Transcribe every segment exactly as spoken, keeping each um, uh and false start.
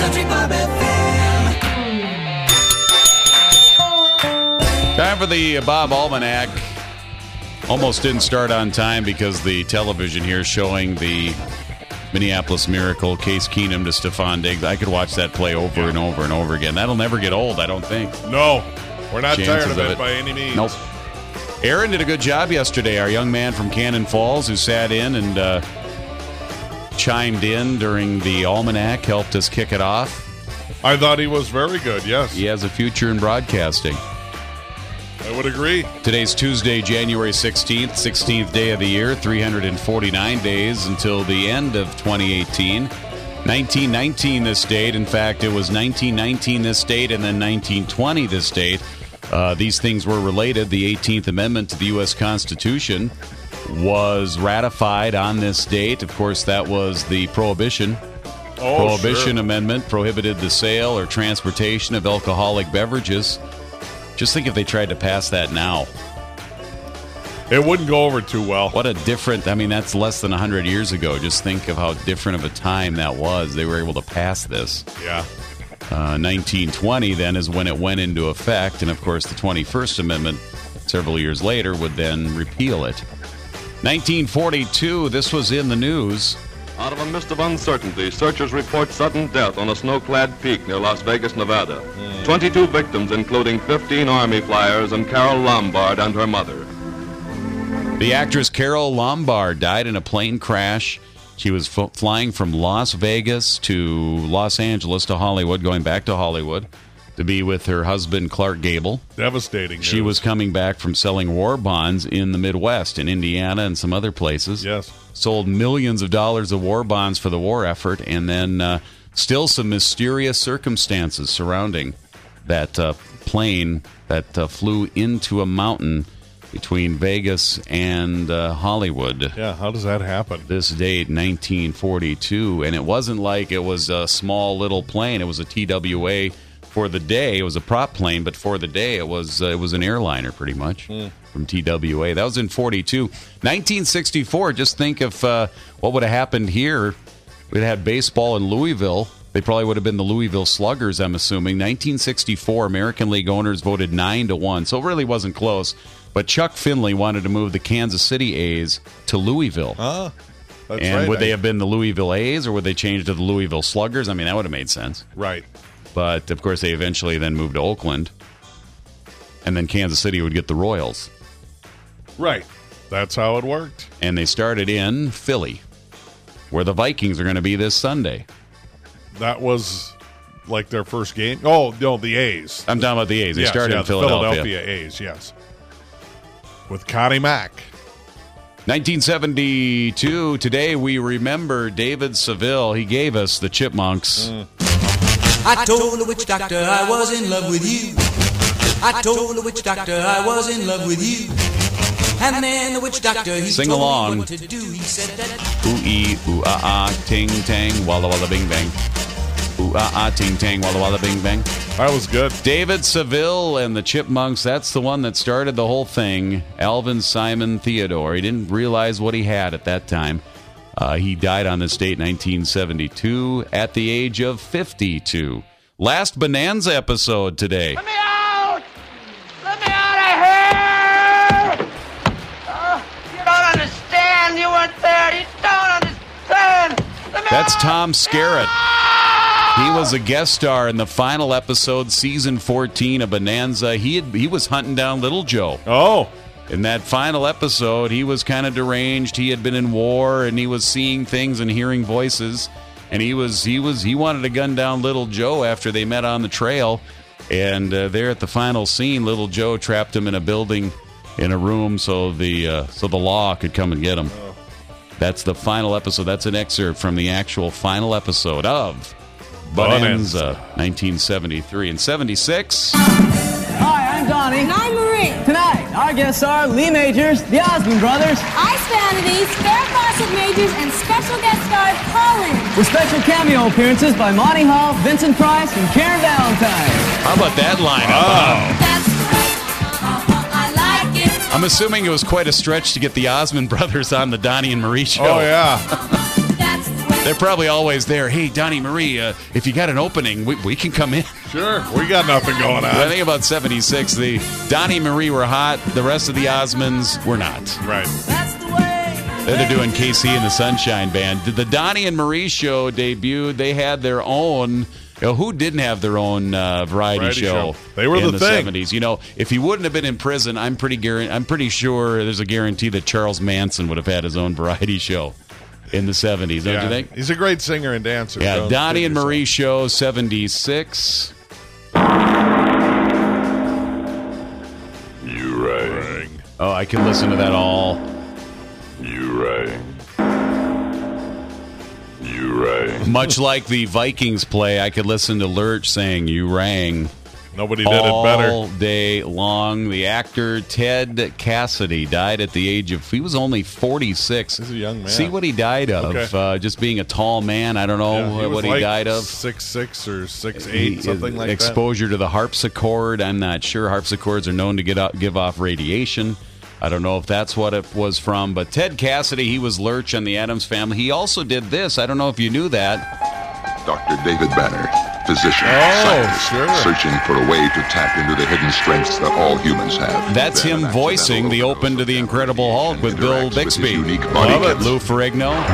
Country Bob F M. Time for the Bob Almanac. Almost didn't start on time because the television here is showing the Minneapolis Miracle, Case Keenum to Stephon Diggs. I could watch that play over and over and over again. That'll never get old, I don't think. No, we're not Chances tired of of it, it by any means. Nope. Aaron did a good job yesterday. Our young man from Cannon Falls who sat in and uh, chimed in during the Almanac, helped us kick it off. I thought he was very good, yes. He has a future in broadcasting. I would agree. Today's Tuesday, January sixteenth, sixteenth day of the year, three hundred forty-nine days until the end of twenty eighteen. nineteen nineteen this date. In fact, it was nineteen nineteen this date and then nineteen twenty this date. Uh, these things were related. The eighteenth Amendment to the U S Constitution was ratified on this date. Of course, that was the Prohibition. Oh, Prohibition sure. Amendment prohibited the sale or transportation of alcoholic beverages. Just think if they tried to pass that now. It wouldn't go over too well. What a different, I mean, that's less than one hundred years ago. Just think of how different of a time that was. They were able to pass this. Yeah. Uh, nineteen twenty then is when it went into effect. And, of course, the twenty-first Amendment several years later would then repeal it. nineteen forty-two, this was in the news. Out of a mist of uncertainty, searchers report sudden death on a snow-clad peak near Las Vegas, Nevada. Mm. twenty-two victims, including fifteen Army flyers and Carol Lombard and her mother. The actress Carol Lombard died in a plane crash. She was f- flying from Las Vegas to Los Angeles to Hollywood, going back to Hollywood to be with her husband, Clark Gable. Devastating She news. was coming back from selling war bonds in the Midwest, in Indiana and some other places. Yes. Sold millions of dollars of war bonds for the war effort, and then uh, still some mysterious circumstances surrounding that uh, plane that uh, flew into a mountain between Vegas and uh, Hollywood. Yeah, how does that happen? This date, nineteen forty-two, and it wasn't like it was a small little plane. It was a T W A for the day. It was a prop plane, but for the day, it was uh, it was an airliner pretty much Mm. from T W A. That was in forty-two. nineteen sixty-four, just think of uh, what would have happened here. We'd had baseball in Louisville. They probably would have been the Louisville Sluggers, I'm assuming. nineteen sixty-four, American League owners voted nine to one, so it really wasn't close. But Chuck Finley wanted to move the Kansas City A's to Louisville. Ah, that's and right. would they I- have been the Louisville A's, or would they change to the Louisville Sluggers? I mean, that would have made sense. Right. But, of course, they eventually then moved to Oakland. And then Kansas City would get the Royals. Right. That's how it worked. And they started in Philly, where the Vikings are going to be this Sunday. That was like their first game. Oh, no, the A's. I'm talking about the A's. They Yes, started yeah, in the Philadelphia. Philadelphia A's, yes. With Connie Mack. nineteen seventy-two, today we remember David Seville. He gave us the Chipmunks. Mm. I told the witch doctor I was in love with you. I told the witch doctor I was in love with you. And then the witch doctor, he Sing told along. me what to do. He said that Ooh-ee, ooh-ah-ah, ting-tang, walla-walla-bing-bang. Ooh-ah-ah, ting-tang, walla-walla-bing-bang. That was good. David Seville and the Chipmunks, that's the one that started the whole thing. Alvin Simon Theodore. He didn't realize what he had at that time. Uh, he died on this date, nineteen seventy-two, at the age of fifty-two. Last Bonanza episode today. Let me out! Let me out of here! Oh, you don't understand. You weren't there. You don't understand. Let me That's out! Tom Skerritt. He was a guest star in the final episode, season fourteen of Bonanza. He had, he was hunting down Little Joe. Oh. In that final episode, he was kind of deranged. He had been in war, and he was seeing things and hearing voices. And he was he was he wanted to gun down Little Joe after they met on the trail. And uh, there at the final scene, Little Joe trapped him in a building, in a room, so the uh, so the law could come and get him. Oh. That's the final episode. That's an excerpt from the actual final episode of Bonanza. Bonanza, nineteen seventy-three and seventy-six. Hi, I'm Donnie. And I'm Marie. Tonight, our guests are Lee Majors, the Osmond Brothers, Ice Vanities, Farrah Fawcett Majors, and special guest star Colin. with special cameo appearances by Monty Hall, Vincent Price, and Karen Valentine. How about that lineup? Wow. That's the way uh-huh, I like it. I'm assuming it was quite a stretch to get the Osmond brothers on the Donnie and Marie show. Oh, yeah. That's the way They're probably always there. Hey, Donnie Marie, uh, if you got an opening, we, we can come in. Sure, we got nothing going on. I think about seventy-six, the Donnie Marie were hot. The rest of the Osmonds were not. Right. Then they're doing K C and the Sunshine Band. Did the Donnie and Marie show debuted? They had their own. You know, who didn't have their own uh, variety, Variety show? show. They were in the the thing. seventies. You know, if he wouldn't have been in prison, I'm pretty guar- I'm pretty sure there's a guarantee that Charles Manson would have had his own variety show in the seventies. Don't Yeah, you think? he's a great singer and dancer. Yeah, Jones. Donnie Kid and yourself. Marie show seventy-six. You rang. Oh, I can listen to that all. You rang. You rang. Much like the Vikings play, I could listen to Lurch saying, "You rang." Nobody did all it better. day long. The actor Ted Cassidy died at the age of, he was only forty-six. He's a young man. See what he died of. Okay. Uh, just being a tall man. I don't know Yeah, he what was he like died of. six six or six eight, He- something like that. Exposure to the harpsichord. I'm not sure. Harpsichords are known to get out, give off radiation. I don't know if that's what it was from. But Ted Cassidy, he was Lurch on the Addams Family. He also did this. I don't know if you knew that. Doctor David Banner, physician, Oh, scientist, sure. searching for a way to tap into the hidden strengths that all humans have. That's Then him an voicing the accidental open to the overdose of Incredible Hulk with Bill interacts with his Bixby. unique body Love it. chemistry. Lou Ferrigno.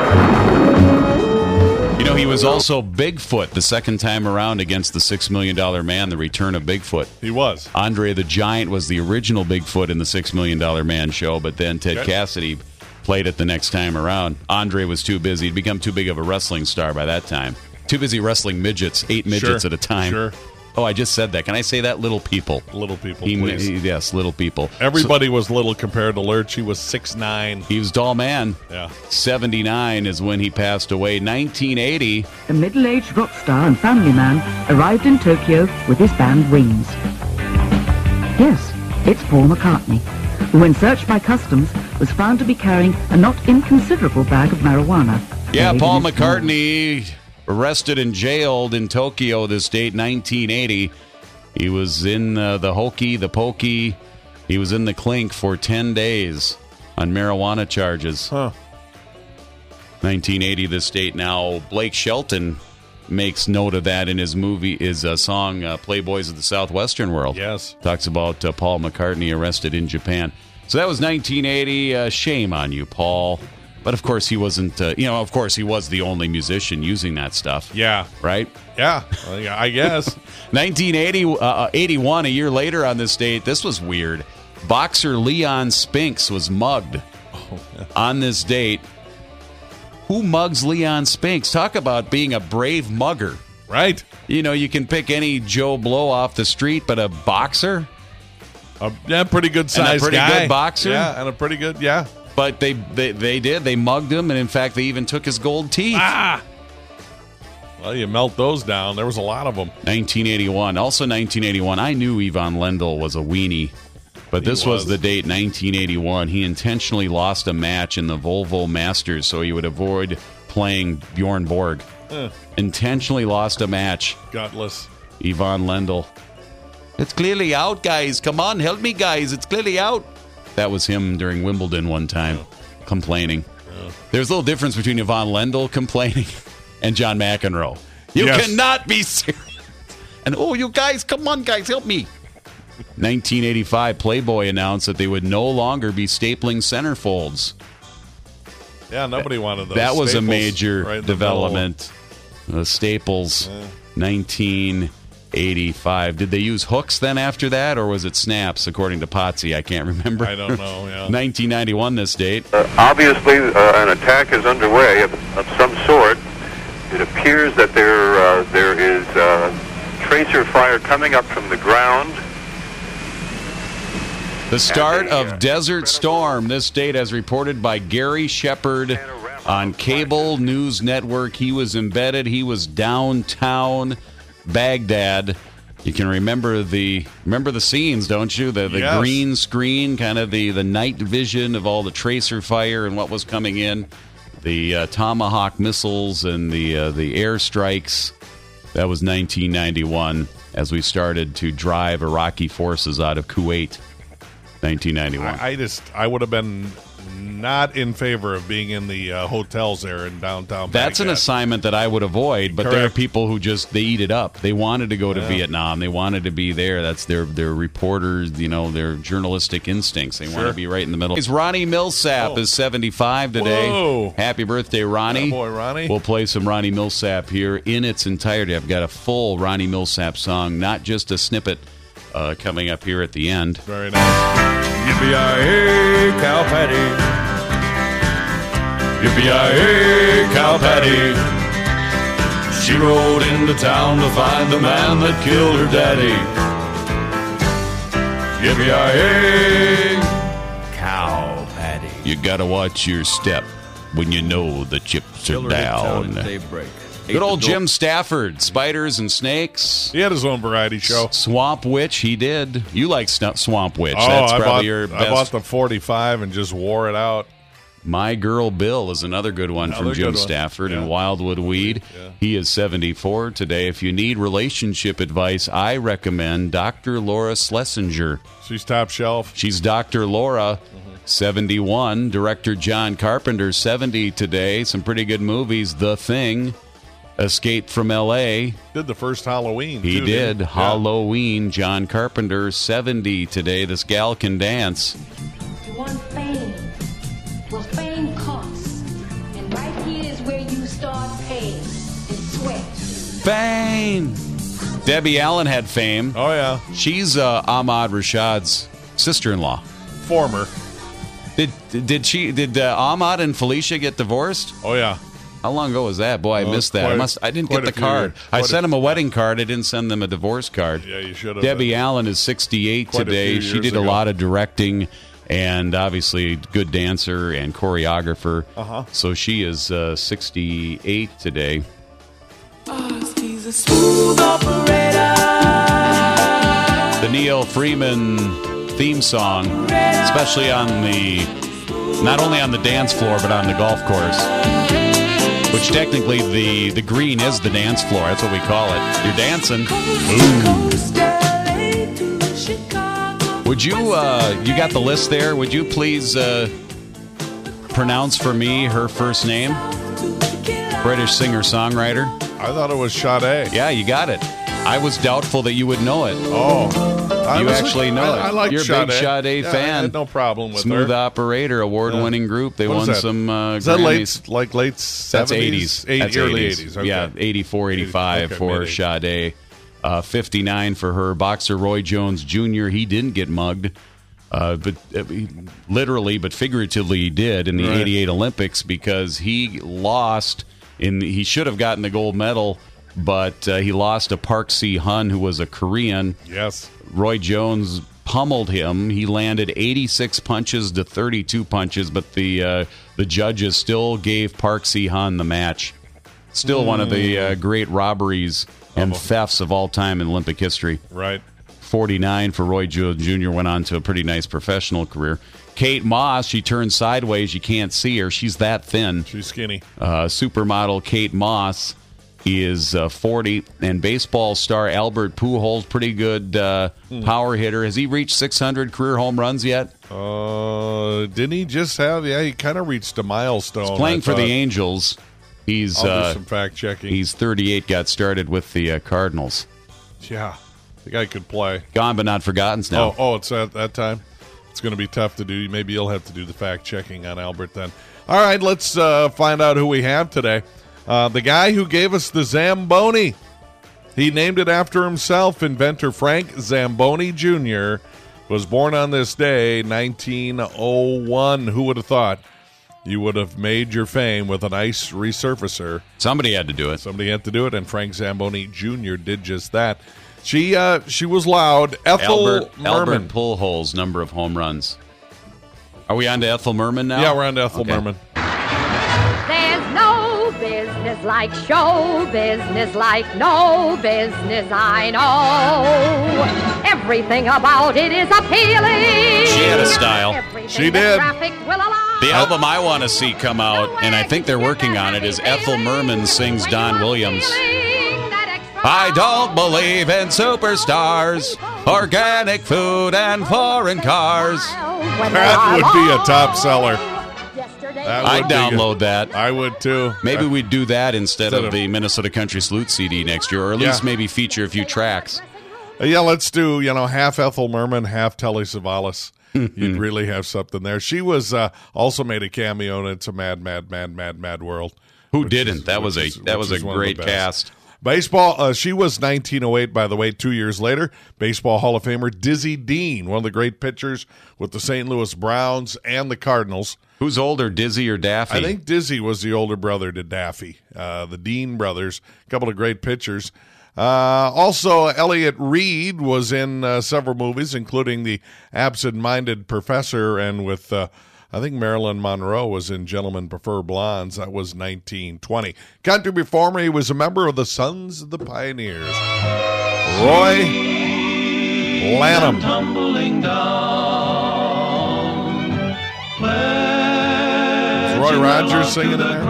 You know, he was also Bigfoot the second time around against the Six Million Dollar Man, the return of Bigfoot. He was. Andre the Giant was the original Bigfoot in the Six Million Dollar Man show, but then Ted Okay. Cassidy played it the next time around. Andre was too busy. He'd become too big of a wrestling star by that time. Too busy wrestling midgets, eight midgets Sure, at a time. sure. Oh, I just said that. Can I say that? Little people. Little people, He- please. he- yes, little people. Everybody was little compared to Lurch. He was six nine. He was a tall man. Yeah. seventy-nine is when he passed away. nineteen eighty, A middle-aged rock star and family man arrived in Tokyo with his band Wings. Yes, it's Paul McCartney, who when searched by customs was found to be carrying a not inconsiderable bag of marijuana. yeah, laid Paul in his small- McCartney arrested and jailed in Tokyo this date, nineteen eighty. He was in uh, the hokey, the pokey. He was in the clink for ten days on marijuana charges. Huh. nineteen eighty this date. Now, Blake Shelton makes note of that in his movie, his uh, song uh, Playboys of the Southwestern World. Yes. Talks about uh, Paul McCartney arrested in Japan. So that was nineteen eighty. Uh, shame on you, Paul. But of course, he wasn't, uh, you know, of course, he was the only musician using that stuff. Yeah. Right? Yeah. Well, yeah, I guess. nineteen eighty, uh, eighty-one, a year later on this date, this was weird. Boxer Leon Spinks was mugged on this date. Who mugs Leon Spinks? Talk about being a brave mugger. Right. You know, you can pick any Joe Blow off the street, but a boxer? A, yeah, pretty good sized pretty guy. good boxer? Yeah, and a pretty good, yeah. But they, they they did. They mugged him, and in fact, they even took his gold teeth. Ah! Well, you melt those down. There was a lot of them. nineteen eighty-one. Also nineteen eighty-one. I knew Yvonne Lendl was a weenie, but He this was. was. the date, nineteen eighty-one. He intentionally lost a match in the Volvo Masters so he would avoid playing Bjorn Borg. Eh, Intentionally lost a match. gutless. Yvonne Lendl. It's clearly out, guys. Come on, help me, guys. It's clearly out. That was him during Wimbledon one time, complaining. There's a little difference between Yvonne Lendl complaining and John McEnroe. You Yes. cannot be serious. And, oh, you guys, come on, guys, help me. nineteen eighty-five, Playboy announced that they would no longer be stapling centerfolds. Yeah, nobody wanted those. That was a staples major right in the development. The staples, nineteen eighty-five. Did they use hooks then after that, or was it snaps, according to Potsy? I can't remember. middle. I don't know, yeah. nineteen ninety-one, this date. Uh, obviously, uh, an attack is underway of, of some sort. It appears that there uh, there is uh, tracer fire coming up from the ground. The start And the, of uh, Desert Storm, this date as reported by Gary Shepard on Cable News Network. He was embedded. He was downtown Baghdad. You can remember the remember the scenes, don't you? The the Yes. green screen, kind of the, the night vision of all the tracer fire and what was coming in. The uh, Tomahawk missiles and the uh, the airstrikes. That was nineteen ninety-one as we started to drive Iraqi forces out of Kuwait. nineteen ninety-one. I, I just, I would have been am not in favor of being in the uh, hotels there in downtown That's Baghdad. an assignment that I would avoid, but there are Correct. people who just, they eat it up. They wanted to go to Yeah. Vietnam. They wanted to be there. That's their, their reporters, you know, their journalistic instincts. They want Sure. to be right in the middle. It's Ronnie Millsap Oh. is seventy-five today. Whoa. Happy birthday, Ronnie. Yeah, boy, Ronnie. We'll play some Ronnie Millsap here in its entirety. I've got a full Ronnie Millsap song, not just a snippet, uh, coming up here at the end. Very nice. Yippee-yi-yay, cow patty. Yippee-yi-yay, cow patty. She rode into town to find the man that killed her daddy. Yippee-yi-yay, cow patty. You gotta watch your step when you know the chips are Killer hit town down. at daybreak. Good old Jim Stafford, Spiders and Snakes. He had his own variety show. Swamp Witch, he did. You like Sn- Swamp Witch. Oh, That's I probably bought, your I bought best. the forty-five and just wore it out. My Girl Bill is another good one Another from Jim good one. Stafford Yeah. and Wildwood Weed. Yeah. He is seventy-four today. If you need relationship advice, I recommend Doctor Laura Schlesinger. She's top shelf. She's Doctor Laura, seventy-one. Director John Carpenter, seventy today. Some pretty good movies. The Thing, Escape from L A. Did the first Halloween. He too, did. Yeah. Halloween. John Carpenter, seventy today. This gal can dance. You want fame? Well, fame costs. And right here is where you start paying in sweat. Fame. Debbie Allen had fame. Oh, yeah. She's uh, Ahmad Rashad's sister-in-law. Former. Did did she did uh, Ahmad and Felicia get divorced? Oh, yeah. How long ago was that? Boy, I Oh, missed that. quite I a- must. I didn't quite get a the few card. years. I Quite a- sent them a wedding card. I didn't send them a divorce card. Yeah, you should have. Debbie Allen is sixty-eight Quite a today. few She years did a ago. lot of directing and obviously good dancer and choreographer. Uh-huh. So she is uh, sixty-eight today. He's a smooth operator. The Neil Freeman theme song, especially on the, not only on the dance floor, but on the golf course, which technically the, the green is the dance floor. That's what we call it. You're dancing. Ooh. Would you, uh, you got the list there. Would you please uh, pronounce for me her first name? British singer-songwriter. I thought it was Sade. Yeah, you got it. I was doubtful that you would know it. Oh. I You was- actually know I, it. I like You're a Sade. big Sade Yeah, fan. I had no problem with Smooth her. Operator, award-winning Yeah. group. They What is won that? some uh, Is that Grammys. late, like late That's seventies? eighties. Eight, That's early eighties. eighties. Okay. Yeah, eighty-four, eighty-five Okay, for mid-eighties. Sade. Uh, fifty-nine for her. Boxer Roy Jones Junior He didn't get mugged, uh, but uh, he- literally, but figuratively, he did in the Right. eighty-eight Olympics because he lost. In he should have gotten the gold medal, but uh, he lost to Park Si-hun, who was a Korean. Yes. Roy Jones pummeled him. He landed eighty-six punches to thirty-two punches, but the uh, the judges still gave Park Si-hun the match. Still one of the uh, great robberies and thefts of all time in Olympic history. Right. forty-nine for Roy Jones Junior Went on to a pretty nice professional career. Kate Moss, she turned sideways. You can't see her. She's that thin. She's skinny. Uh, supermodel Kate Moss is uh, forty, and baseball star Albert Pujols, pretty good uh, Hmm. power hitter. Has he reached six hundred career home runs yet? Uh, didn't he just have? Yeah, he kind of reached a milestone. He's playing I for the thought. Angels. He's I'll do uh, some fact checking. he's thirty-eight. Got started with the uh, Cardinals. Yeah, the guy could play. Gone but not forgotten now. Oh, oh, it's at that time. It's going to be tough to do. Maybe you'll have to do the fact checking on Albert then. All right, let's uh, find out who we have today. Uh, the guy who gave us the Zamboni. He named it after himself. Inventor Frank Zamboni Junior was born on this day, nineteen oh one. Who would have thought you would have made your fame with an ice resurfacer? Somebody had to do it. Somebody had to do it, and Frank Zamboni Junior did just that. She uh, she was loud. Ethel Albert, Merman. Albert Pujols' number of home runs. Are we on to Ethel Merman now? Yeah, we're on to Ethel Okay. Merman. There's no business like show business, like no business I know. Everything about it is appealing. She had a style. Everything She that did. Traffic will allow. The album I want to see come out, and I think they're working on it, is Ethel Merman sings Don Williams. I don't believe in superstars, organic food, and foreign cars. That would be a top seller. That would I'd be download good. that. I would too. Maybe Uh, we'd do that instead, instead of, of- the Minnesota Country Salute C D next year, or at least Yeah. maybe feature a few tracks. Uh, Yeah, let's do, you know, half Ethel Merman, half Telly Savalas. You'd really have something there. She was uh, also made a cameo in It's a Mad, Mad, Mad, Mad, Mad World. Who which didn't? is- that was a which is- that which was a is one of the great best. cast. Baseball, uh, she was nineteen oh eight, by the way, two years later. Baseball Hall of Famer Dizzy Dean, one of the great pitchers with the Saint Louis Browns and the Cardinals. Who's older, Dizzy or Daffy? I think Dizzy was the older brother to Daffy. Uh, the Dean brothers, a couple of great pitchers. Uh, also, Elliot Reed was in uh, several movies, including The Absent-Minded Professor, and with, uh, I think Marilyn Monroe was in Gentlemen Prefer Blondes. That was nineteen twenty. Country performer, he was a member of the Sons of the Pioneers. Roy Lanham. Tumbling down. Is Roy Rogers singing in there?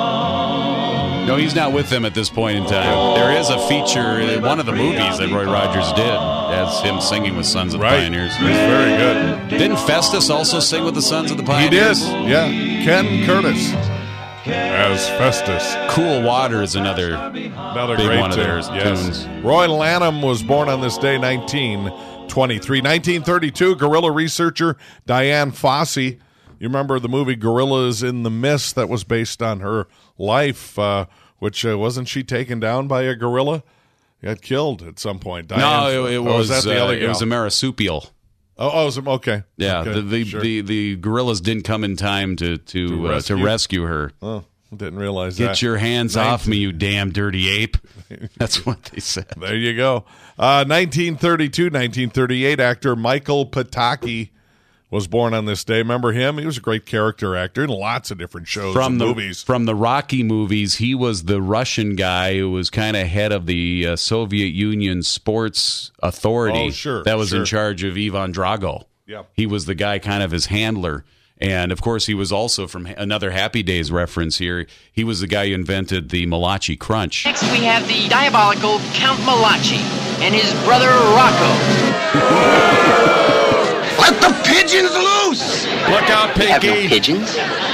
No, he's not with them at this point in time. There is a feature in one of the movies that Roy Rogers did as him singing with Sons of the Right. Pioneers. He's very good. Didn't Festus also sing with the Sons of the He did, Pioneers? yeah. Ken Curtis as Festus. Cool Water is another, Another big great one of tune. theirs Yes. tunes. Roy Lanham was born on this day, nineteen twenty-three. nineteen thirty-two, gorilla researcher Diane Fossey. You remember the movie Gorillas in the Mist that was based on her life, uh, which uh, wasn't she taken down by a gorilla? Got killed at some point. Diane, No, it, it oh, was that the uh, other it was a gal? marsupial. Oh, oh, it was a- okay. Yeah, Okay, the the, sure. the the gorillas didn't come in time to to To to, uh, rescue? to rescue her. Oh, didn't realize Get that. your hands Nineteen- off me, you damn dirty ape. That's what they said. There you go. Uh, nineteen thirty-two, nineteen thirty-eight, actor Michael Pataki was born on this day. Remember him? He was a great character actor in lots of different shows From and the movies. from the Rocky movies, he was the Russian guy who was kind of head of the uh, Soviet Union Sports Authority. Oh, sure, that was sure. in charge of Ivan Drago. Yeah. He was the guy, kind of his handler. And, of course, he was also, from another Happy Days reference here, he was the guy who invented the Malachi Crunch. Next, we have the diabolical Count Malachi and his brother Rocco. Let the pigeons loose! Look out, We have no Pinky! pigeons.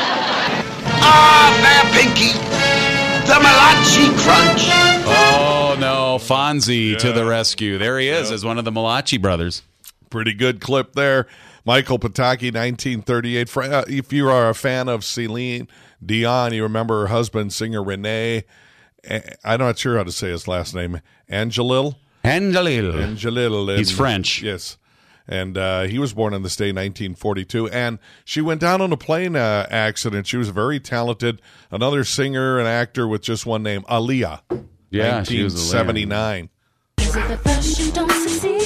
Ah, there, Pinky! The Malachi Crunch! Oh, no, Fonzie to Yeah. the rescue. There he is as one of the Malachi brothers. Pretty good clip there. Michael Pataki, nineteen thirty-eight. Fr- uh, If you are a fan of Celine Dion, you remember her husband, singer Renee. A- I'm not sure how to say his last name. Angelil? Angelil. Angelil. He's and- French. Yes. And uh, he was born on this day, nineteen forty-two. And she went down on a plane uh, accident. She was very talented. Another singer and actor with just one name, Aaliyah. Yeah, she was Aaliyah. nineteen seventy-nine. Is it the first you don't succeed?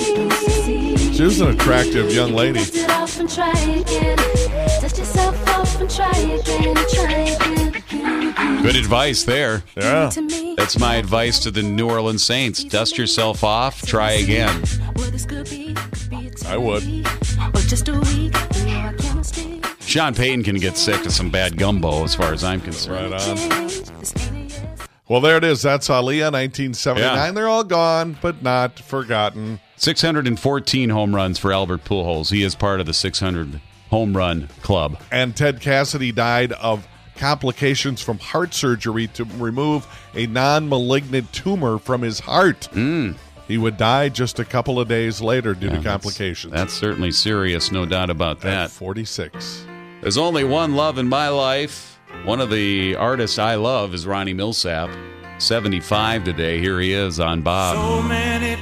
She was an attractive young lady. Dust it off and try again. Dust yourself off and try again. Try again. again. Good advice there. Yeah. To me, That's my advice to the New Orleans Saints. Dust yourself off, try again. well, this could be, could be a I would. or just a week. You know our chemistry. Sean Payton can get sick of some bad gumbo as far as I'm concerned. Right on. Change. This ain't a yes. Well, there it is. That's Aaliyah, nineteen seventy-nine. Yeah. They're all gone, but not forgotten. six hundred fourteen home runs for Albert Pujols. He is part of the six hundred home run club. And Ted Cassidy died of complications from heart surgery to remove a non-malignant tumor from his heart. Mm. He would die just a couple of days later due Yeah, to that's- complications. That's certainly serious, no doubt about At that. forty-six. There's only one love in my life. One of the artists I love is Ronnie Millsap. seventy-five today. Here he is on Bob. So many